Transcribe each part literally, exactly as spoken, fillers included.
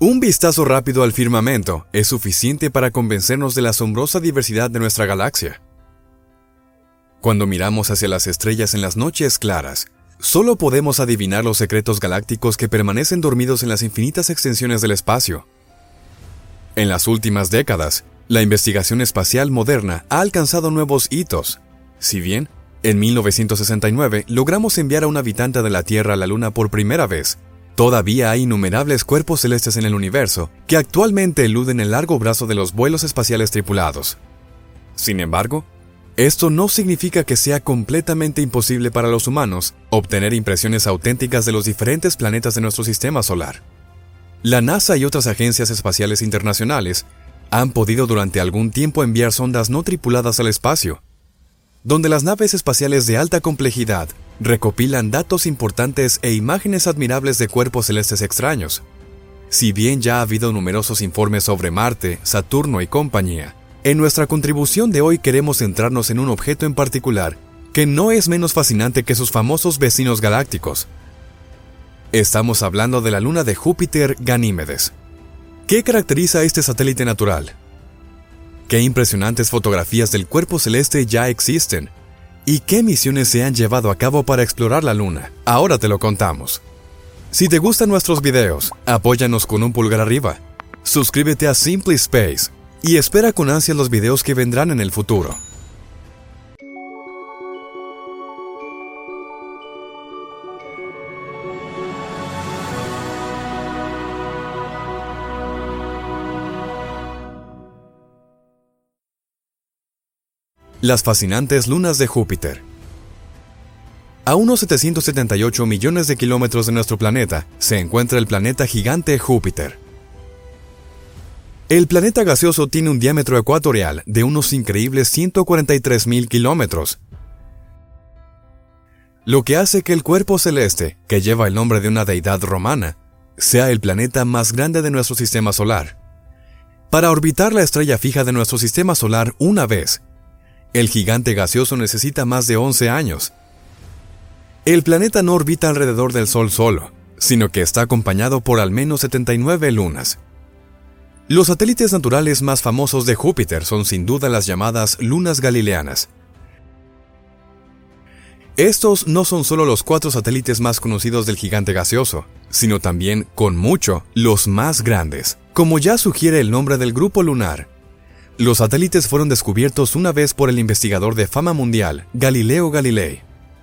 Un vistazo rápido al firmamento es suficiente para convencernos de la asombrosa diversidad de nuestra galaxia. Cuando miramos hacia las estrellas en las noches claras, solo podemos adivinar los secretos galácticos que permanecen dormidos en las infinitas extensiones del espacio. En las últimas décadas, la investigación espacial moderna ha alcanzado nuevos hitos. Si bien, en mil novecientos sesenta y nueve logramos enviar a un habitante de la Tierra a la Luna por primera vez, todavía hay innumerables cuerpos celestes en el universo que actualmente eluden el largo brazo de los vuelos espaciales tripulados. Sin embargo, esto no significa que sea completamente imposible para los humanos obtener impresiones auténticas de los diferentes planetas de nuestro sistema solar. La NASA y otras agencias espaciales internacionales han podido durante algún tiempo enviar sondas no tripuladas al espacio, donde las naves espaciales de alta complejidad recopilan datos importantes e imágenes admirables de cuerpos celestes extraños. Si bien ya ha habido numerosos informes sobre Marte, Saturno y compañía, en nuestra contribución de hoy queremos centrarnos en un objeto en particular que no es menos fascinante que sus famosos vecinos galácticos. Estamos hablando de la luna de Júpiter, Ganímedes. ¿Qué caracteriza a este satélite natural? ¿Qué impresionantes fotografías del cuerpo celeste ya existen? ¿Y qué misiones se han llevado a cabo para explorar la Luna? Ahora te lo contamos. Si te gustan nuestros videos, apóyanos con un pulgar arriba, suscríbete a Simply Space y espera con ansia los videos que vendrán en el futuro. Las fascinantes lunas de Júpiter. A unos setecientos setenta y ocho millones de kilómetros de nuestro planeta se encuentra el planeta gigante Júpiter. El planeta gaseoso tiene un diámetro ecuatorial de unos increíbles ciento cuarenta y tres mil kilómetros, lo que hace que el cuerpo celeste, que lleva el nombre de una deidad romana, sea el planeta más grande de nuestro sistema solar. Para orbitar la estrella fija de nuestro sistema solar una vez, el gigante gaseoso necesita más de once años. El planeta no orbita alrededor del Sol solo, sino que está acompañado por al menos setenta y nueve lunas. Los satélites naturales más famosos de Júpiter son sin duda las llamadas lunas galileanas. Estos no son solo los cuatro satélites más conocidos del gigante gaseoso, sino también, con mucho, los más grandes. Como ya sugiere el nombre del grupo lunar, los satélites fueron descubiertos una vez por el investigador de fama mundial, Galileo Galilei.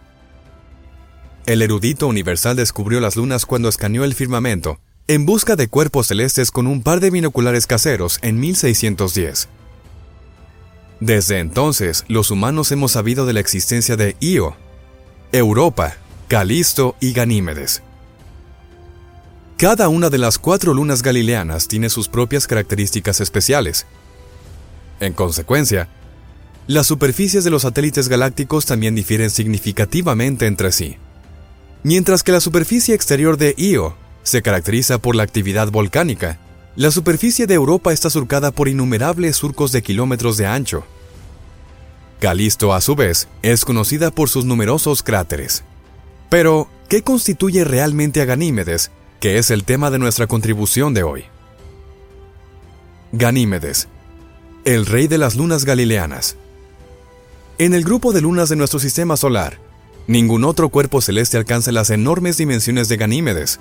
El erudito universal descubrió las lunas cuando escaneó el firmamento en busca de cuerpos celestes con un par de binoculares caseros en mil seiscientos diez. Desde entonces, los humanos hemos sabido de la existencia de Io, Europa, Calisto y Ganímedes. Cada una de las cuatro lunas galileanas tiene sus propias características especiales. En consecuencia, las superficies de los satélites galácticos también difieren significativamente entre sí. Mientras que la superficie exterior de Io se caracteriza por la actividad volcánica, la superficie de Europa está surcada por innumerables surcos de kilómetros de ancho. Calisto, a su vez, es conocida por sus numerosos cráteres. Pero, ¿qué constituye realmente a Ganímedes, que es el tema de nuestra contribución de hoy? Ganímedes, el rey de las lunas galileanas. En el grupo de lunas de nuestro sistema solar, ningún otro cuerpo celeste alcanza las enormes dimensiones de Ganímedes.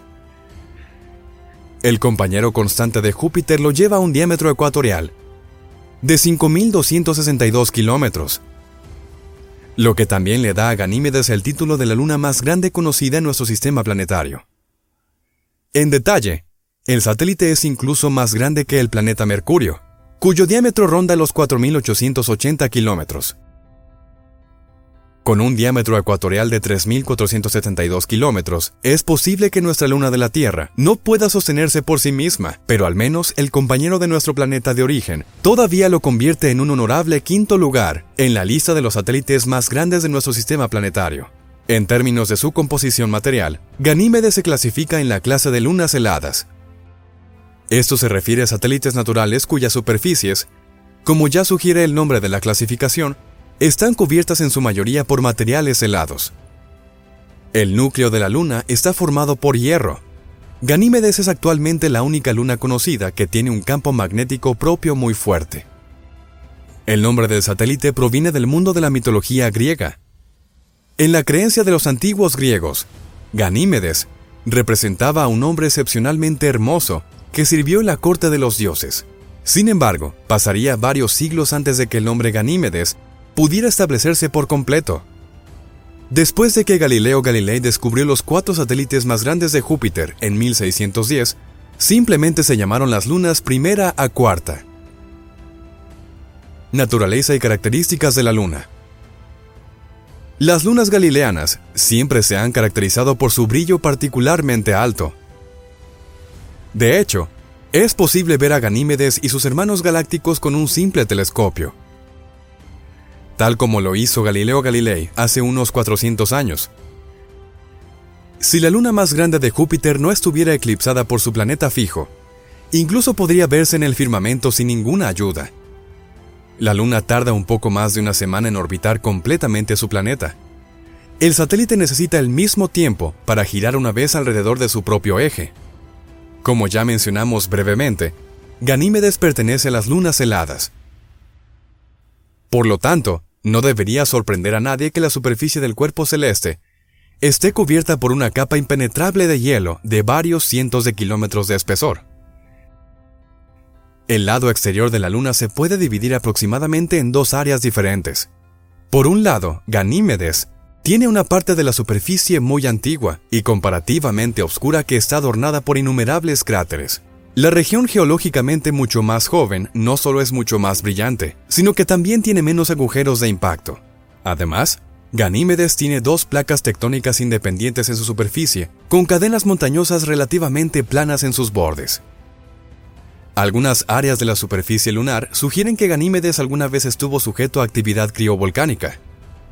El compañero constante de Júpiter lo lleva a un diámetro ecuatorial de cinco mil doscientos sesenta y dos kilómetros, lo que también le da a Ganímedes el título de la luna más grande conocida en nuestro sistema planetario. En detalle, el satélite es incluso más grande que el planeta Mercurio, cuyo diámetro ronda los cuatro mil ochocientos ochenta kilómetros. Con un diámetro ecuatorial de tres mil cuatrocientos setenta y dos kilómetros, es posible que nuestra luna de la Tierra no pueda sostenerse por sí misma, pero al menos el compañero de nuestro planeta de origen todavía lo convierte en un honorable quinto lugar en la lista de los satélites más grandes de nuestro sistema planetario. En términos de su composición material, Ganímedes se clasifica en la clase de lunas heladas. Esto se refiere a satélites naturales cuyas superficies, como ya sugiere el nombre de la clasificación, están cubiertas en su mayoría por materiales helados. El núcleo de la Luna está formado por hierro, Ganímedes es actualmente la única luna conocida que tiene un campo magnético propio muy fuerte. El nombre del satélite proviene del mundo de la mitología griega. En la creencia de los antiguos griegos, Ganímedes representaba a un hombre excepcionalmente hermoso que sirvió en la corte de los dioses. Sin embargo, pasaría varios siglos antes de que el nombre Ganímedes pudiera establecerse por completo. Después de que Galileo Galilei descubrió los cuatro satélites más grandes de Júpiter en mil seiscientos diez, simplemente se llamaron las lunas primera a cuarta. Naturaleza y características de la Luna. Las lunas galileanas siempre se han caracterizado por su brillo particularmente alto. De hecho, es posible ver a Ganímedes y sus hermanos galácticos con un simple telescopio, tal como lo hizo Galileo Galilei hace unos cuatrocientos años. Si la luna más grande de Júpiter no estuviera eclipsada por su planeta fijo, incluso podría verse en el firmamento sin ninguna ayuda. La luna tarda un poco más de una semana en orbitar completamente su planeta. El satélite necesita el mismo tiempo para girar una vez alrededor de su propio eje. Como ya mencionamos brevemente, Ganímedes pertenece a las lunas heladas. Por lo tanto, no debería sorprender a nadie que la superficie del cuerpo celeste esté cubierta por una capa impenetrable de hielo de varios cientos de kilómetros de espesor. El lado exterior de la Luna se puede dividir aproximadamente en dos áreas diferentes. Por un lado, Ganímedes tiene una parte de la superficie muy antigua y comparativamente oscura que está adornada por innumerables cráteres. La región geológicamente mucho más joven no solo es mucho más brillante, sino que también tiene menos agujeros de impacto. Además, Ganímedes tiene dos placas tectónicas independientes en su superficie, con cadenas montañosas relativamente planas en sus bordes. Algunas áreas de la superficie lunar sugieren que Ganímedes alguna vez estuvo sujeto a actividad criovolcánica.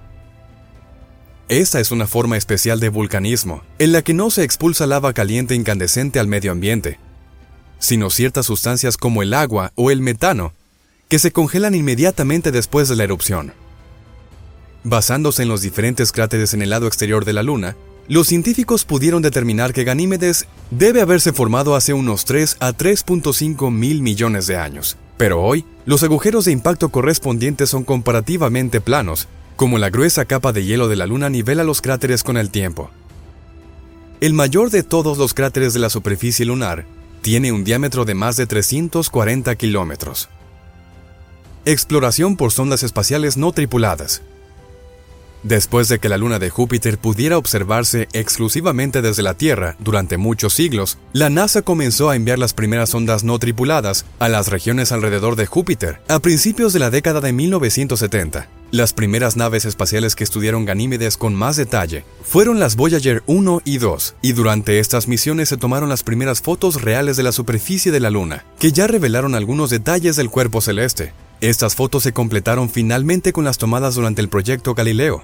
Esta es una forma especial de vulcanismo, en la que no se expulsa lava caliente incandescente al medio ambiente, sino ciertas sustancias como el agua o el metano, que se congelan inmediatamente después de la erupción. Basándose en los diferentes cráteres en el lado exterior de la Luna, los científicos pudieron determinar que Ganímedes debe haberse formado hace unos tres a tres punto cinco mil millones de años. Pero hoy, los agujeros de impacto correspondientes son comparativamente planos, como la gruesa capa de hielo de la Luna nivela los cráteres con el tiempo. El mayor de todos los cráteres de la superficie lunar tiene un diámetro de más de trescientos cuarenta kilómetros. Exploración por sondas espaciales no tripuladas. Después de que la luna de Júpiter pudiera observarse exclusivamente desde la Tierra durante muchos siglos, la NASA comenzó a enviar las primeras sondas no tripuladas a las regiones alrededor de Júpiter a principios de la década de mil novecientos setenta. Las primeras naves espaciales que estudiaron Ganímedes con más detalle fueron las Voyager uno y dos, y durante estas misiones se tomaron las primeras fotos reales de la superficie de la Luna, que ya revelaron algunos detalles del cuerpo celeste. Estas fotos se completaron finalmente con las tomadas durante el proyecto Galileo.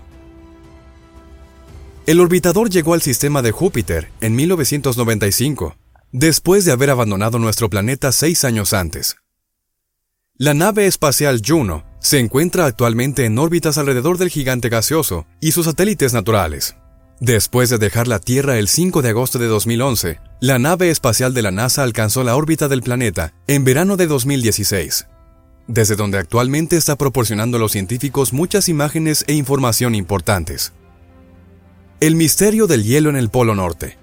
El orbitador llegó al sistema de Júpiter en mil novecientos noventa y cinco, después de haber abandonado nuestro planeta seis años antes. La nave espacial Juno se encuentra actualmente en órbitas alrededor del gigante gaseoso y sus satélites naturales. Después de dejar la Tierra el cinco de agosto de dos mil once, la nave espacial de la NASA alcanzó la órbita del planeta en verano de dos mil dieciséis, desde donde actualmente está proporcionando a los científicos muchas imágenes e información importantes. El misterio del hielo en el Polo Norte.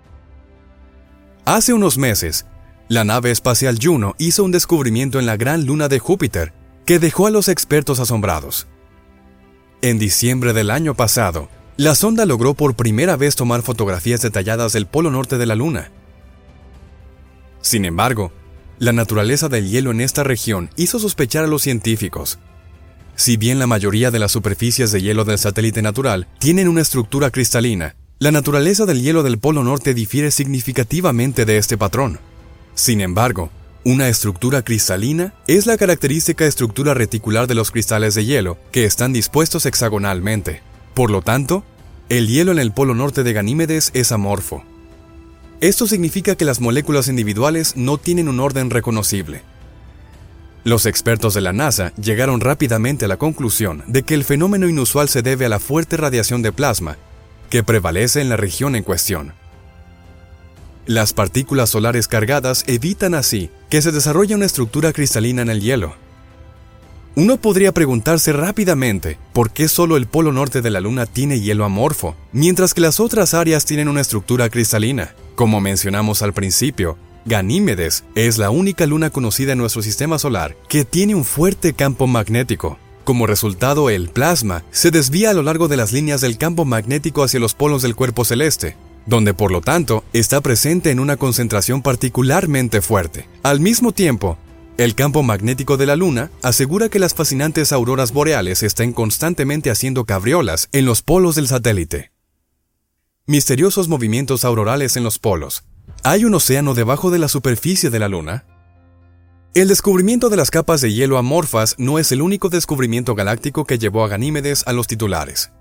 Hace unos meses, la nave espacial Juno hizo un descubrimiento en la gran luna de Júpiter que dejó a los expertos asombrados. En diciembre del año pasado, la sonda logró por primera vez tomar fotografías detalladas del Polo Norte de la Luna. Sin embargo, la naturaleza del hielo en esta región hizo sospechar a los científicos. Si bien la mayoría de las superficies de hielo del satélite natural tienen una estructura cristalina, la naturaleza del hielo del Polo Norte difiere significativamente de este patrón. Sin embargo, una estructura cristalina es la característica estructura reticular de los cristales de hielo que están dispuestos hexagonalmente. Por lo tanto, el hielo en el Polo Norte de Ganímedes es amorfo. Esto significa que las moléculas individuales no tienen un orden reconocible. Los expertos de la NASA llegaron rápidamente a la conclusión de que el fenómeno inusual se debe a la fuerte radiación de plasma que prevalece en la región en cuestión. Las partículas solares cargadas evitan así que se desarrolle una estructura cristalina en el hielo. Uno podría preguntarse rápidamente por qué solo el polo norte de la Luna tiene hielo amorfo, mientras que las otras áreas tienen una estructura cristalina. Como mencionamos al principio, Ganímedes es la única luna conocida en nuestro sistema solar que tiene un fuerte campo magnético. Como resultado, el plasma se desvía a lo largo de las líneas del campo magnético hacia los polos del cuerpo celeste, donde por lo tanto está presente en una concentración particularmente fuerte. Al mismo tiempo, el campo magnético de la Luna asegura que las fascinantes auroras boreales estén constantemente haciendo cabriolas en los polos del satélite. Misteriosos movimientos aurorales en los polos. ¿Hay un océano debajo de la superficie de la Luna? El descubrimiento de las capas de hielo amorfas no es el único descubrimiento galáctico que llevó a Ganímedes a los titulares.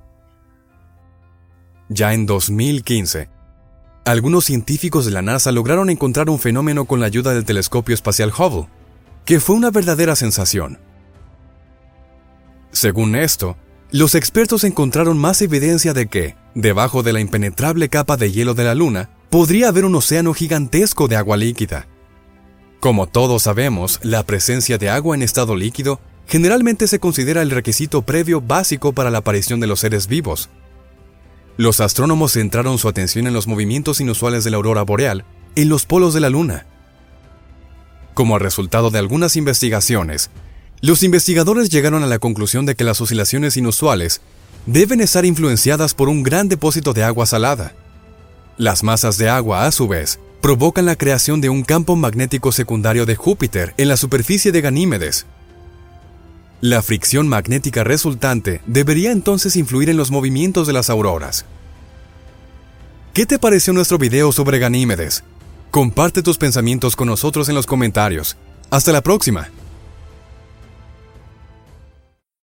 Ya en dos mil quince, algunos científicos de la NASA lograron encontrar un fenómeno con la ayuda del telescopio espacial Hubble, que fue una verdadera sensación. Según esto, los expertos encontraron más evidencia de que, debajo de la impenetrable capa de hielo de la Luna, podría haber un océano gigantesco de agua líquida. Como todos sabemos, la presencia de agua en estado líquido generalmente se considera el requisito previo básico para la aparición de los seres vivos. Los astrónomos centraron su atención en los movimientos inusuales de la aurora boreal en los polos de la Luna. Como resultado de algunas investigaciones, los investigadores llegaron a la conclusión de que las oscilaciones inusuales deben estar influenciadas por un gran depósito de agua salada. Las masas de agua, a su vez, provocan la creación de un campo magnético secundario de Júpiter en la superficie de Ganímedes. La fricción magnética resultante debería entonces influir en los movimientos de las auroras. ¿Qué te pareció nuestro video sobre Ganímedes? Comparte tus pensamientos con nosotros en los comentarios. ¡Hasta la próxima!